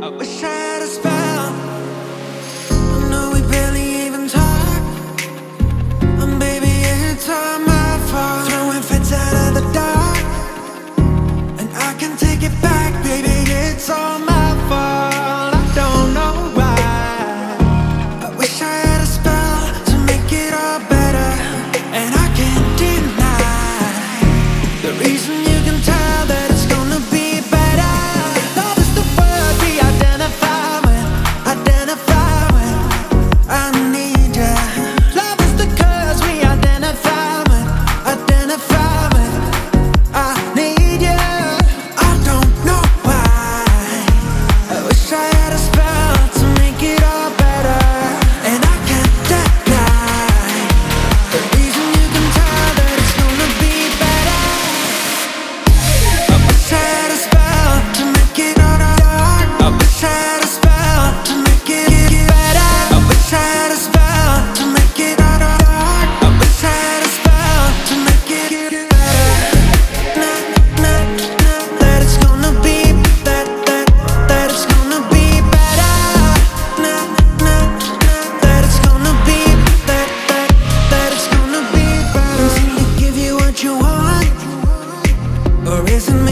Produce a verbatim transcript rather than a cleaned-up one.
I wish I had a spell. I know we barely even talk, and baby, it's all my fault. Throwing fits out of the dark, and I can take it back, baby, it's all my fault. I don't know why. I wish I had a spell to make it all better, and I can't deny the reason. You can tell that it's gonna be better. Love is the word we identify with, identify with. I need ya. Love is the curse we identify with, identify with. I need ya. I don't know why. I wish I had a spell to make it all better, and I can't deny the reason. You can tell that it's gonna be better. I wish I had a spell to make it all dark. I wish I had a spell to make it better. I wish I had a spell to make it all dark. I wish I had a spell to make it better. Nah, nah, nah, that it's gonna be that that that it's gonna be better. Nah, nah, nah, that it's gonna be that that that it's gonna be better. Is it to give you what you want, or is it